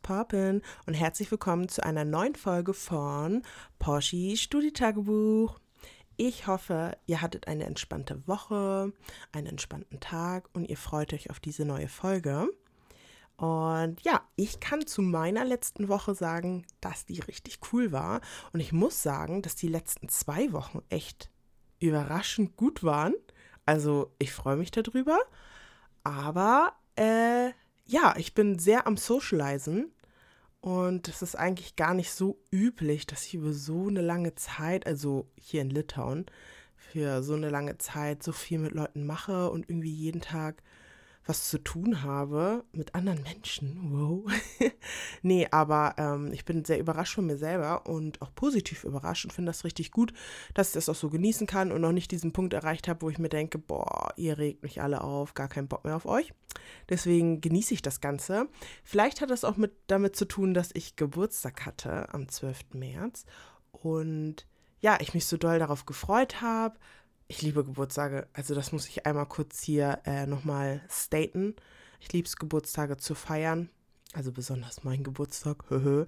poppin? Und herzlich willkommen zu einer neuen Folge von Porsche Studietagebuch. Ich hoffe, ihr hattet eine entspannte Woche, einen entspannten Tag und ihr freut euch auf diese neue Folge. Und ja, ich kann zu meiner letzten Woche sagen, dass die richtig cool war. Und ich muss sagen, dass die letzten 2 Wochen echt überraschend gut waren. Also ich freue mich darüber. Aber ja, ich bin sehr am Socialisen und es ist eigentlich gar nicht so üblich, dass ich über so eine lange Zeit, also hier in Litauen, für so eine lange Zeit so viel mit Leuten mache und irgendwie jeden Tag was zu tun habe mit anderen Menschen. Wow. Nee, aber ich bin sehr überrascht von mir selber und auch positiv überrascht und finde das richtig gut, dass ich das auch so genießen kann und noch nicht diesen Punkt erreicht habe, wo ich mir denke, boah, ihr regt mich alle auf, gar keinen Bock mehr auf euch. Deswegen genieße ich das Ganze. Vielleicht hat das auch damit zu tun, dass ich Geburtstag hatte am 12. März und ja, ich mich so doll darauf gefreut habe. Ich liebe Geburtstage, also das muss ich einmal kurz hier nochmal staten. Ich liebe es, Geburtstage zu feiern, also besonders mein Geburtstag.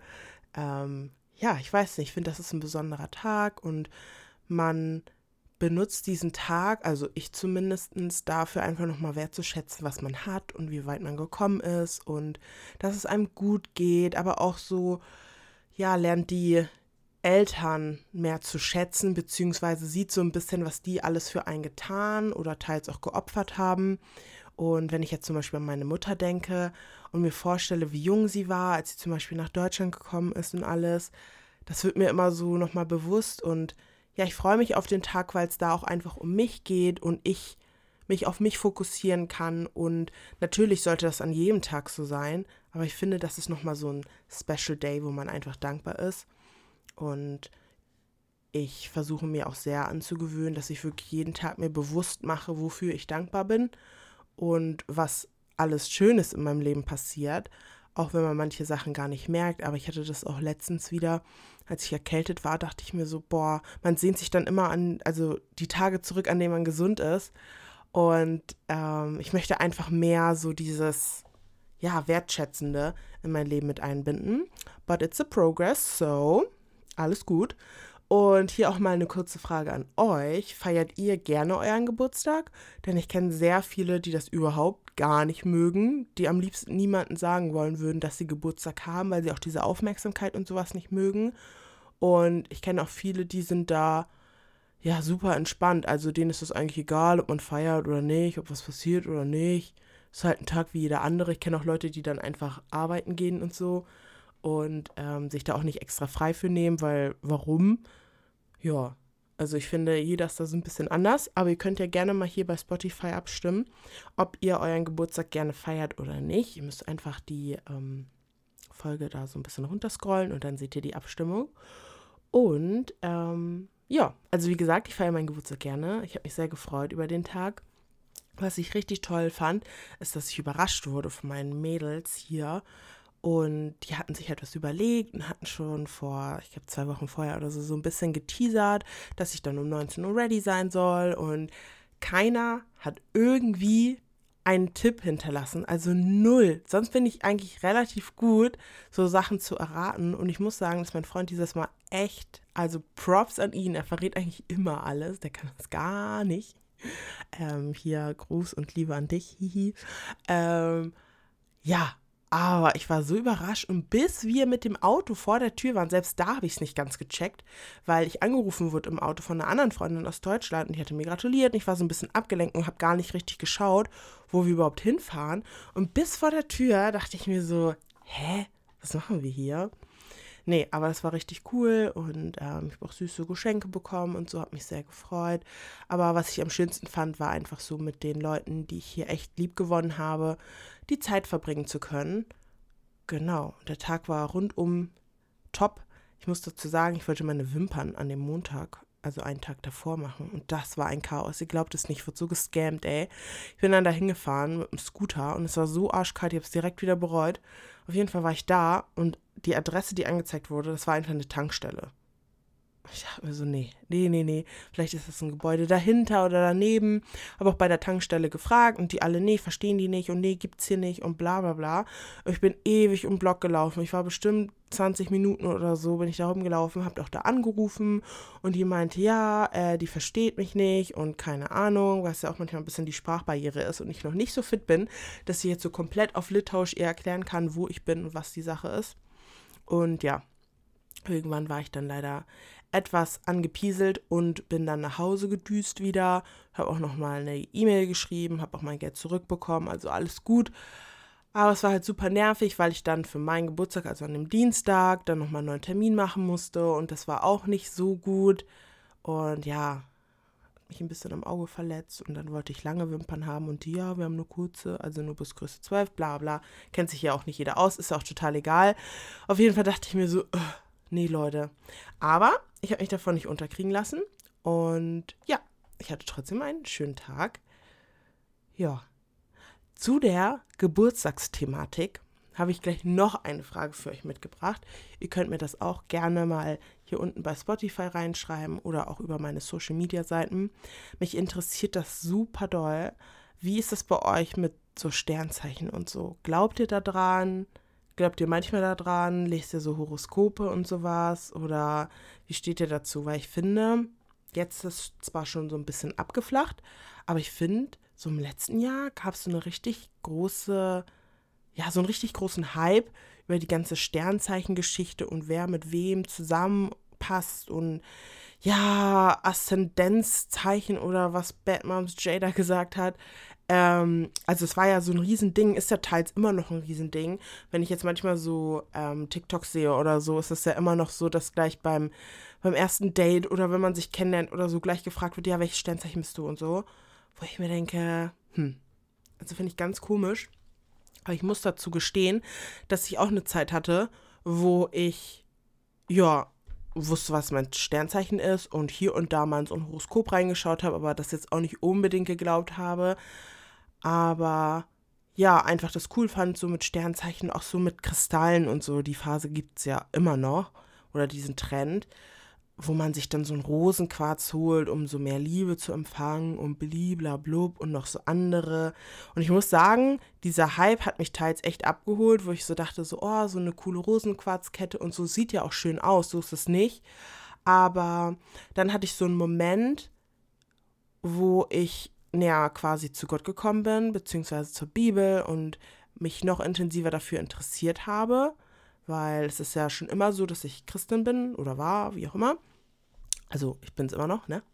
Ja, ich weiß nicht, ich finde, das ist ein besonderer Tag und man benutzt diesen Tag, also ich zumindest, dafür einfach nochmal wertzuschätzen, was man hat und wie weit man gekommen ist und dass es einem gut geht, aber auch so, ja, lernt die Eltern mehr zu schätzen, beziehungsweise sieht so ein bisschen, was die alles für einen getan oder teils auch geopfert haben. Und wenn ich jetzt zum Beispiel an meine Mutter denke und mir vorstelle, wie jung sie war, als sie zum Beispiel nach Deutschland gekommen ist und alles, das wird mir immer so nochmal bewusst. Und ja, ich freue mich auf den Tag, weil es da auch einfach um mich geht und ich mich auf mich fokussieren kann. Und natürlich sollte das an jedem Tag so sein, aber ich finde, das ist nochmal so ein Special Day, wo man einfach dankbar ist. Und ich versuche mir auch sehr anzugewöhnen, dass ich wirklich jeden Tag mir bewusst mache, wofür ich dankbar bin und was alles Schönes in meinem Leben passiert, auch wenn man manche Sachen gar nicht merkt. Aber ich hatte das auch letztens wieder, als ich erkältet war, dachte ich mir so, boah, man sehnt sich dann immer an, also die Tage zurück, an denen man gesund ist. Und ich möchte einfach mehr so dieses, ja, Wertschätzende in mein Leben mit einbinden. But it's a progress, so alles gut. Und hier auch mal eine kurze Frage an euch. Feiert ihr gerne euren Geburtstag? Denn ich kenne sehr viele, die das überhaupt gar nicht mögen, die am liebsten niemandem sagen wollen würden, dass sie Geburtstag haben, weil sie auch diese Aufmerksamkeit und sowas nicht mögen. Und ich kenne auch viele, die sind da ja super entspannt. Also denen ist es eigentlich egal, ob man feiert oder nicht, ob was passiert oder nicht. Ist halt ein Tag wie jeder andere. Ich kenne auch Leute, die dann einfach arbeiten gehen und so und sich da auch nicht extra frei für nehmen, weil warum? Ja, also ich finde, jeder ist da so ein bisschen anders, aber ihr könnt ja gerne mal hier bei Spotify abstimmen, ob ihr euren Geburtstag gerne feiert oder nicht. Ihr müsst einfach die Folge da so ein bisschen runterscrollen und dann seht ihr die Abstimmung. Und ja, also wie gesagt, ich feiere meinen Geburtstag gerne. Ich habe mich sehr gefreut über den Tag. Was ich richtig toll fand, ist, dass ich überrascht wurde von meinen Mädels hier. Und die hatten sich etwas überlegt und hatten schon vor, ich glaube 2 Wochen vorher oder so, so ein bisschen geteasert, dass ich dann um 19 Uhr ready sein soll. Und keiner hat irgendwie einen Tipp hinterlassen, also null. Sonst bin ich eigentlich relativ gut, so Sachen zu erraten. Und ich muss sagen, dass mein Freund dieses Mal echt, also Props an ihn, er verrät eigentlich immer alles, der kann das gar nicht. Hier Gruß und Liebe an dich, hihi. Ja, aber ich war so überrascht und bis wir mit dem Auto vor der Tür waren, selbst da habe ich es nicht ganz gecheckt, weil ich angerufen wurde im Auto von einer anderen Freundin aus Deutschland und die hatte mir gratuliert und ich war so ein bisschen abgelenkt und habe gar nicht richtig geschaut, wo wir überhaupt hinfahren. Und bis vor der Tür dachte ich mir so, hä, was machen wir hier? Nee, aber das war richtig cool und ich habe auch süße Geschenke bekommen und so, hat mich sehr gefreut. Aber was ich am schönsten fand, war einfach so mit den Leuten, die ich hier echt lieb gewonnen habe, die Zeit verbringen zu können. Genau, der Tag war rundum top. Ich muss dazu sagen, ich wollte meine Wimpern an dem Montag, also einen Tag davor machen und das war ein Chaos. Ihr glaubt es nicht, ich wurde so gescammt, ey. Ich bin dann da hingefahren mit dem Scooter und es war so arschkalt, ich habe es direkt wieder bereut. Auf jeden Fall war ich da und die Adresse, die angezeigt wurde, das war einfach eine Tankstelle. Ich dachte mir so, nee. Vielleicht ist das ein Gebäude dahinter oder daneben. Habe auch bei der Tankstelle gefragt und die alle, nee, verstehen die nicht und nee, gibt's hier nicht und bla bla bla. Und ich bin ewig um den Block gelaufen. Ich war bestimmt 20 Minuten oder so, bin ich da rumgelaufen, habe auch da angerufen und die meinte, ja, die versteht mich nicht und keine Ahnung, was ja auch manchmal ein bisschen die Sprachbarriere ist und ich noch nicht so fit bin, dass sie jetzt so komplett auf Litauisch ihr erklären kann, wo ich bin und was die Sache ist. Und ja, irgendwann war ich dann leider etwas angepieselt und bin dann nach Hause gedüst wieder, habe auch nochmal eine E-Mail geschrieben, habe auch mein Geld zurückbekommen, also alles gut. Aber es war halt super nervig, weil ich dann für meinen Geburtstag, also an dem Dienstag, dann nochmal einen neuen Termin machen musste und das war auch nicht so gut. Und ja, hat mich ein bisschen am Auge verletzt und dann wollte ich lange Wimpern haben und die, ja, wir haben nur kurze, also nur bis Größe 12, bla bla. Kennt sich ja auch nicht jeder aus, ist auch total egal. Auf jeden Fall dachte ich mir so, nee, Leute. Aber ich habe mich davon nicht unterkriegen lassen und ja, ich hatte trotzdem einen schönen Tag. Ja. Zu der Geburtstagsthematik habe ich gleich noch eine Frage für euch mitgebracht. Ihr könnt mir das auch gerne mal hier unten bei Spotify reinschreiben oder auch über meine Social-Media-Seiten. Mich interessiert das super doll. Wie ist das bei euch mit so Sternzeichen und so? Glaubt ihr da dran? Glaubt ihr manchmal da dran? Lest ihr so Horoskope und sowas? Oder wie steht ihr dazu? Weil ich finde, jetzt ist es zwar schon so ein bisschen abgeflacht, aber ich finde, so im letzten Jahr gab es so einen richtig großen Hype über die ganze Sternzeichengeschichte und wer mit wem zusammenpasst und ja, Aszendenzzeichen oder was Bad Moms Jada gesagt hat. Also es war ja so ein Riesending, ist ja teils immer noch ein Riesending. Wenn ich jetzt manchmal so TikToks sehe oder so, ist es ja immer noch so, dass gleich beim ersten Date oder wenn man sich kennenlernt oder so gleich gefragt wird, ja, welches Sternzeichen bist du und so. Wo ich mir denke, also finde ich ganz komisch. Aber ich muss dazu gestehen, dass ich auch eine Zeit hatte, wo ich, ja, wusste, was mein Sternzeichen ist und hier und da mal in so ein Horoskop reingeschaut habe, aber das jetzt auch nicht unbedingt geglaubt habe. Aber ja, einfach das cool fand, so mit Sternzeichen, auch so mit Kristallen und so. Die Phase gibt es ja immer noch oder diesen Trend, wo man sich dann so einen Rosenquarz holt, um so mehr Liebe zu empfangen und bliblablub und noch so andere. Und ich muss sagen, dieser Hype hat mich teils echt abgeholt, wo ich so dachte, so, oh, so eine coole Rosenquarzkette und so sieht ja auch schön aus, so ist es nicht. Aber dann hatte ich so einen Moment, wo ich näher quasi zu Gott gekommen bin, beziehungsweise zur Bibel und mich noch intensiver dafür interessiert habe, weil es ist ja schon immer so, dass ich Christin bin oder war, wie auch immer. Also ich bin es immer noch, ne?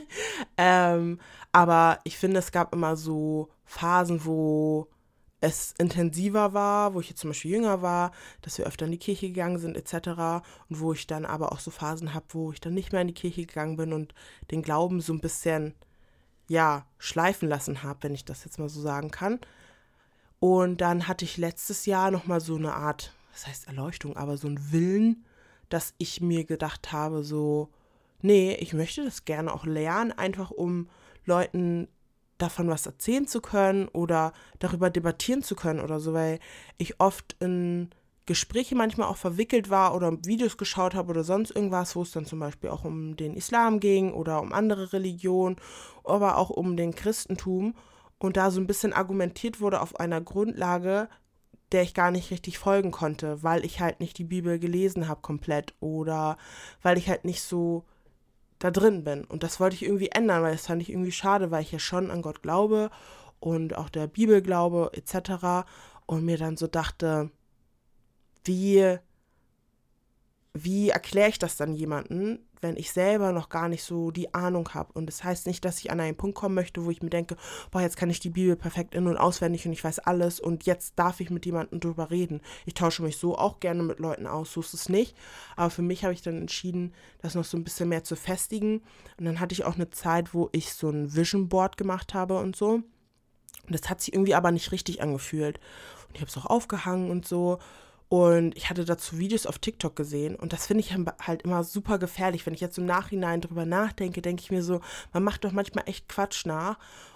Aber ich finde, es gab immer so Phasen, wo es intensiver war, wo ich jetzt zum Beispiel jünger war, dass wir öfter in die Kirche gegangen sind etc. Und wo ich dann aber auch so Phasen habe, wo ich dann nicht mehr in die Kirche gegangen bin und den Glauben so ein bisschen, ja, schleifen lassen habe, wenn ich das jetzt mal so sagen kann. Und dann hatte ich letztes Jahr nochmal so eine Art, das heißt Erleuchtung, aber so einen Willen, dass ich mir gedacht habe, so, nee, ich möchte das gerne auch lernen, einfach um Leuten davon was erzählen zu können oder darüber debattieren zu können oder so, weil ich oft in Gespräche manchmal auch verwickelt war oder Videos geschaut habe oder sonst irgendwas, wo es dann zum Beispiel auch um den Islam ging oder um andere Religionen, aber auch um den Christentum und da so ein bisschen argumentiert wurde auf einer Grundlage, der ich gar nicht richtig folgen konnte, weil ich halt nicht die Bibel gelesen habe komplett oder weil ich halt nicht so da drin bin. Und das wollte ich irgendwie ändern, weil das fand ich irgendwie schade, weil ich ja schon an Gott glaube und auch der Bibel glaube etc. Und mir dann so dachte, wie erkläre ich das dann jemandem, wenn ich selber noch gar nicht so die Ahnung habe? Und das heißt nicht, dass ich an einen Punkt kommen möchte, wo ich mir denke, boah, jetzt kann ich die Bibel perfekt in- und auswendig und ich weiß alles und jetzt darf ich mit jemandem drüber reden. Ich tausche mich so auch gerne mit Leuten aus, so ist es nicht. Aber für mich habe ich dann entschieden, das noch so ein bisschen mehr zu festigen. Und dann hatte ich auch eine Zeit, wo ich so ein Vision Board gemacht habe und so. Und das hat sich irgendwie aber nicht richtig angefühlt. Und ich habe es auch aufgehangen und so. Und ich hatte dazu Videos auf TikTok gesehen und das finde ich halt immer super gefährlich. Wenn ich jetzt im Nachhinein drüber nachdenke, denke ich mir so, man macht doch manchmal echt Quatsch nach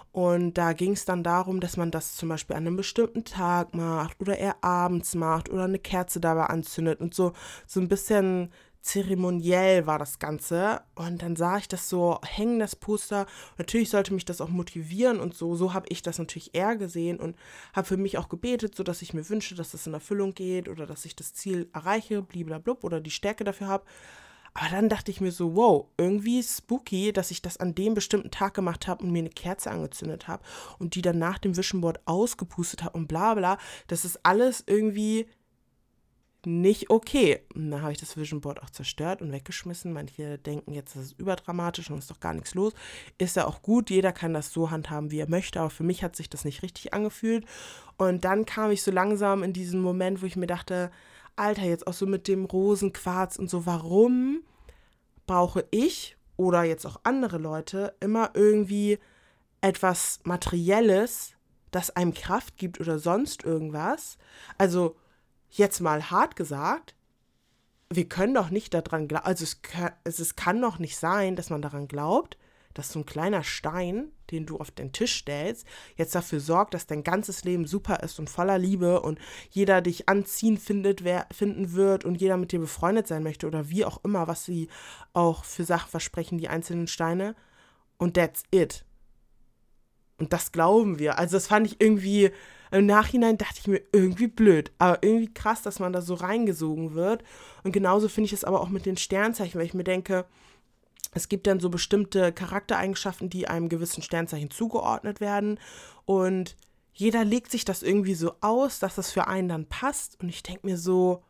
Und da ging es dann darum, dass man das zum Beispiel an einem bestimmten Tag macht oder eher abends macht oder eine Kerze dabei anzündet und so ein bisschen zeremoniell war das Ganze. Und dann sah ich das so hängen, das Poster. Natürlich sollte mich das auch motivieren und so. So habe ich das natürlich eher gesehen und habe für mich auch gebetet, sodass ich mir wünsche, dass das in Erfüllung geht oder dass ich das Ziel erreiche, bliblablub, oder die Stärke dafür habe. Aber dann dachte ich mir so, wow, irgendwie spooky, dass ich das an dem bestimmten Tag gemacht habe und mir eine Kerze angezündet habe und die dann nach dem Vision Board ausgepustet habe und bla bla. Das ist alles irgendwie nicht okay. Und dann habe ich das Vision Board auch zerstört und weggeschmissen. Manche denken jetzt, das ist überdramatisch und ist doch gar nichts los. Ist ja auch gut, jeder kann das so handhaben, wie er möchte, aber für mich hat sich das nicht richtig angefühlt. Und dann kam ich so langsam in diesen Moment, wo ich mir dachte, Alter, jetzt auch so mit dem Rosenquarz und so, warum brauche ich oder jetzt auch andere Leute immer irgendwie etwas Materielles, das einem Kraft gibt oder sonst irgendwas? Also jetzt mal hart gesagt, wir können doch nicht daran glauben, also es kann doch nicht sein, dass man daran glaubt, dass so ein kleiner Stein, den du auf den Tisch stellst, jetzt dafür sorgt, dass dein ganzes Leben super ist und voller Liebe und jeder dich anziehen finden wird und jeder mit dir befreundet sein möchte oder wie auch immer, was sie auch für Sachen versprechen, die einzelnen Steine. Und that's it. Und das glauben wir. Also das fand ich irgendwie, im Nachhinein dachte ich mir, irgendwie blöd, aber irgendwie krass, dass man da so reingesogen wird. Und genauso finde ich es aber auch mit den Sternzeichen, weil ich mir denke, es gibt dann so bestimmte Charaktereigenschaften, die einem gewissen Sternzeichen zugeordnet werden. Und jeder legt sich das irgendwie so aus, dass das für einen dann passt. Und ich denke mir so,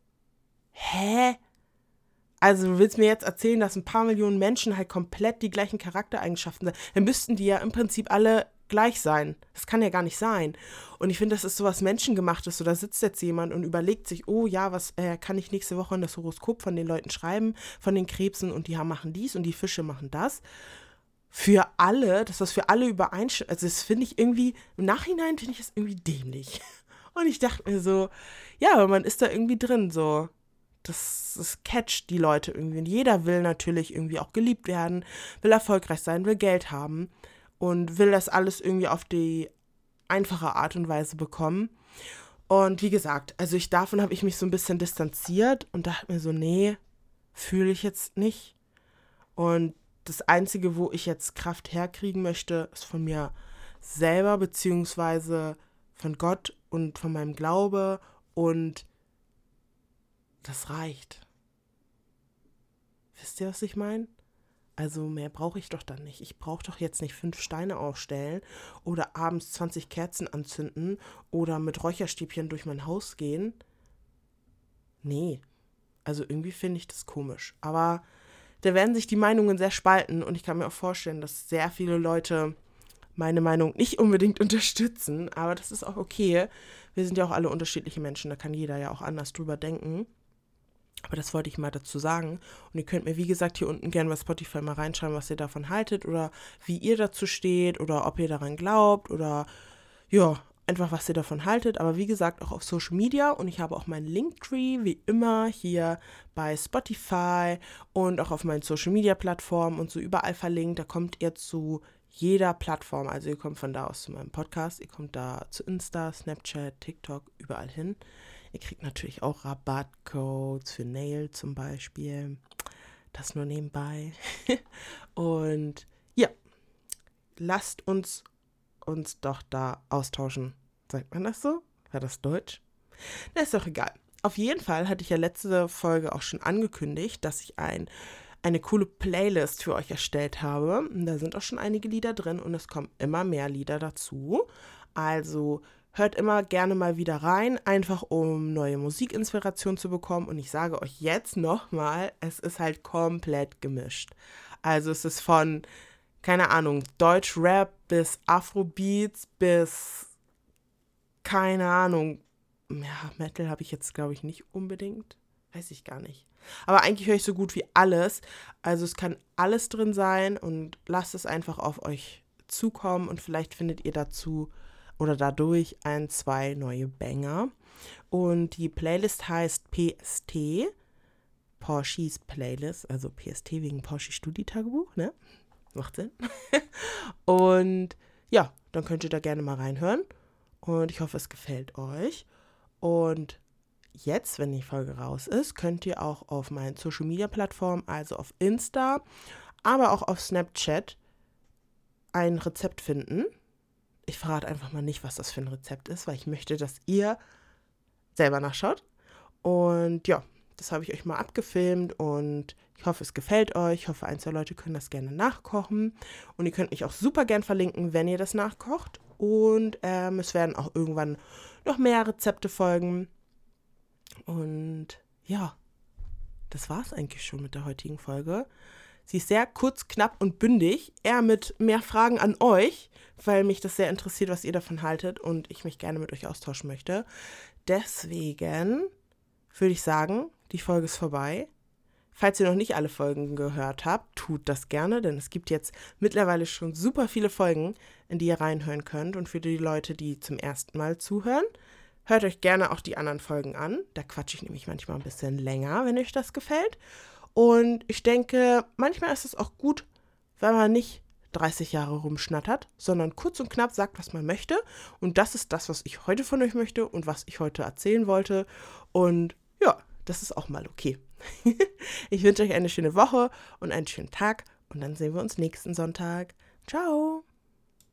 hä? Also du willst mir jetzt erzählen, dass ein paar Millionen Menschen halt komplett die gleichen Charaktereigenschaften sind. Dann müssten die ja im Prinzip alle gleich sein. Das kann ja gar nicht sein. Und ich finde, das ist sowas Menschengemachtes. So, da sitzt jetzt jemand und überlegt sich, oh ja, was kann ich nächste Woche in das Horoskop von den Leuten schreiben, von den Krebsen, und die machen dies und die Fische machen das. Für alle, dass das für alle übereinstimmt. Also das finde ich irgendwie, im Nachhinein finde ich das irgendwie dämlich. Und ich dachte mir so, ja, aber man ist da irgendwie drin so. Das catcht die Leute irgendwie. Und jeder will natürlich irgendwie auch geliebt werden, will erfolgreich sein, will Geld haben und will das alles irgendwie auf die einfache Art und Weise bekommen. Und wie gesagt, also davon habe ich mich so ein bisschen distanziert und dachte mir so, nee, fühle ich jetzt nicht. Und das Einzige, wo ich jetzt Kraft herkriegen möchte, ist von mir selber, beziehungsweise von Gott und von meinem Glaube, und das reicht. Wisst ihr, was ich meine? Also mehr brauche ich doch dann nicht. Ich brauche doch jetzt nicht 5 Steine aufstellen oder abends 20 Kerzen anzünden oder mit Räucherstäbchen durch mein Haus gehen. Nee, also irgendwie finde ich das komisch. Aber da werden sich die Meinungen sehr spalten und ich kann mir auch vorstellen, dass sehr viele Leute meine Meinung nicht unbedingt unterstützen, aber das ist auch okay. Wir sind ja auch alle unterschiedliche Menschen, da kann jeder ja auch anders drüber denken. Aber das wollte ich mal dazu sagen. Und ihr könnt mir, wie gesagt, hier unten gerne bei Spotify mal reinschreiben, was ihr davon haltet oder wie ihr dazu steht oder ob ihr daran glaubt oder ja, einfach was ihr davon haltet. Aber wie gesagt, auch auf Social Media, und ich habe auch meinen Linktree, wie immer, hier bei Spotify und auch auf meinen Social Media Plattformen und so überall verlinkt. Da kommt ihr zu jeder Plattform. Also ihr kommt von da aus zu meinem Podcast, ihr kommt da zu Insta, Snapchat, TikTok, überall hin. Ihr kriegt natürlich auch Rabattcodes für Nail zum Beispiel. Das nur nebenbei. Und ja, lasst uns doch da austauschen. Sagt man das so? War das Deutsch? Das ist doch egal. Auf jeden Fall hatte ich ja letzte Folge auch schon angekündigt, dass ich eine coole Playlist für euch erstellt habe. Und da sind auch schon einige Lieder drin und es kommen immer mehr Lieder dazu. Also hört immer gerne mal wieder rein, einfach um neue Musikinspiration zu bekommen. Und ich sage euch jetzt nochmal, es ist halt komplett gemischt. Also es ist von, keine Ahnung, Deutsch-Rap bis Afrobeats bis, keine Ahnung, ja, Metal habe ich jetzt, glaube ich, nicht unbedingt. Weiß ich gar nicht. Aber eigentlich höre ich so gut wie alles. Also es kann alles drin sein und lasst es einfach auf euch zukommen und vielleicht findet ihr dazu oder dadurch 1, 2 neue Banger. Und die Playlist heißt PST, Porschis Playlist, also PST wegen Porsche Studietagebuch, ne? Macht Sinn. Und ja, dann könnt ihr da gerne mal reinhören. Und ich hoffe, es gefällt euch. Und jetzt, wenn die Folge raus ist, könnt ihr auch auf meinen Social-Media-Plattformen, also auf Insta, aber auch auf Snapchat, ein Rezept finden. Ich verrate einfach mal nicht, was das für ein Rezept ist, weil ich möchte, dass ihr selber nachschaut. Und ja, das habe ich euch mal abgefilmt und ich hoffe, es gefällt euch. Ich hoffe, ein, zwei Leute können das gerne nachkochen. Und ihr könnt mich auch super gern verlinken, wenn ihr das nachkocht. Und es werden auch irgendwann noch mehr Rezepte folgen. Und ja, das war es eigentlich schon mit der heutigen Folge. Sie ist sehr kurz, knapp und bündig, eher mit mehr Fragen an euch, weil mich das sehr interessiert, was ihr davon haltet und ich mich gerne mit euch austauschen möchte. Deswegen würde ich sagen, die Folge ist vorbei. Falls ihr noch nicht alle Folgen gehört habt, tut das gerne, denn es gibt jetzt mittlerweile schon super viele Folgen, in die ihr reinhören könnt. Und für die Leute, die zum ersten Mal zuhören, hört euch gerne auch die anderen Folgen an. Da quatsche ich nämlich manchmal ein bisschen länger, wenn euch das gefällt. Und ich denke, manchmal ist es auch gut, wenn man nicht 30 Jahre rumschnattert, sondern kurz und knapp sagt, was man möchte. Und das ist das, was ich heute von euch möchte und was ich heute erzählen wollte. Und ja, das ist auch mal okay. Ich wünsche euch eine schöne Woche und einen schönen Tag und dann sehen wir uns nächsten Sonntag. Ciao!